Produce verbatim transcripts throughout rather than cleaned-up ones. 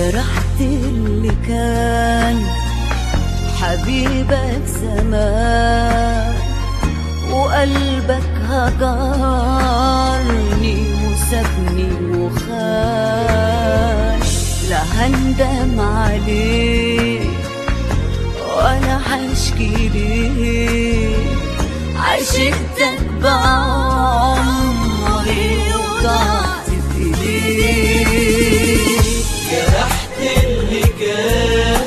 جرحت اللي كان حبيبك زمان، وقلبك هجرني وسابني وخان. لا هندم عليك ولا هشكي ليك، عشقتك بعمري وضعت في ايديك. جرحت اللي كان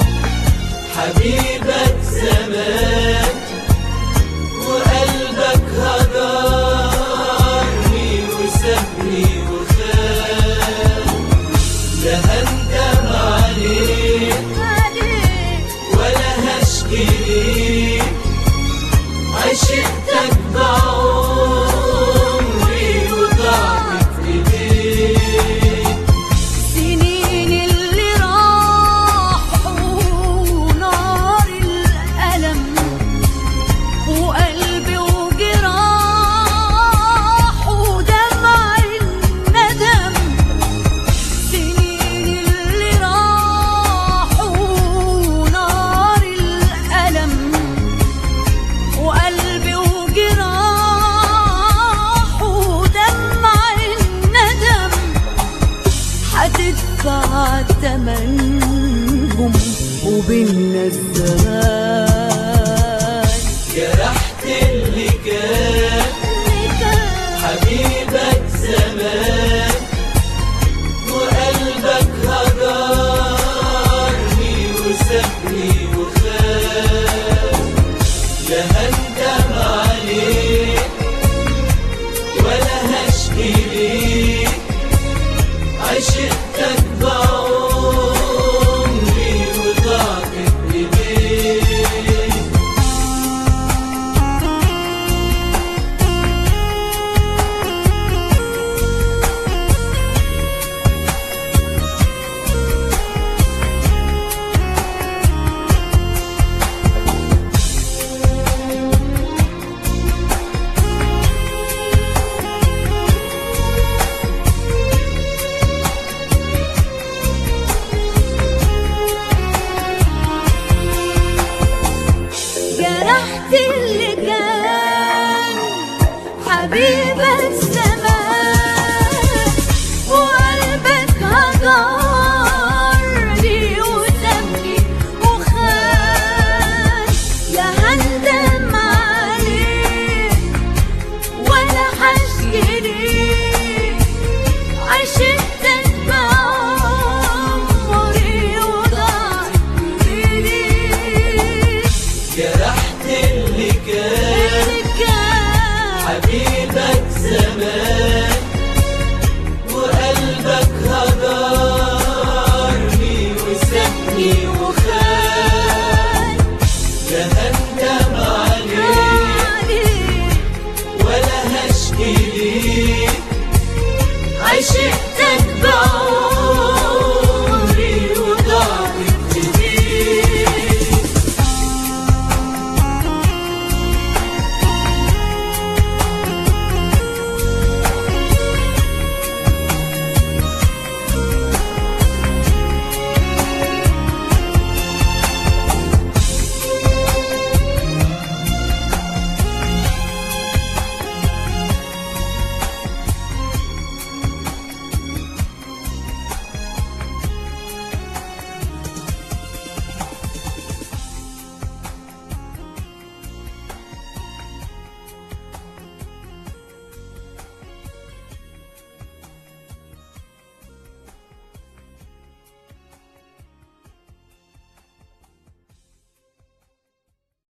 حبيبك زمان، وقلبك هجرني وسابني وخان. لا هندم عليك ولا هشكي ليك، عشقتك بعمري وضعت في ايديك. سنين اللي راحوا نار الألم، وقلبي وجراح ودمع الندم. سنين اللي راحوا نار الألم، وقلبي وجراح ودمع الندم. هتدفع تمنهم وبيننا الزمان.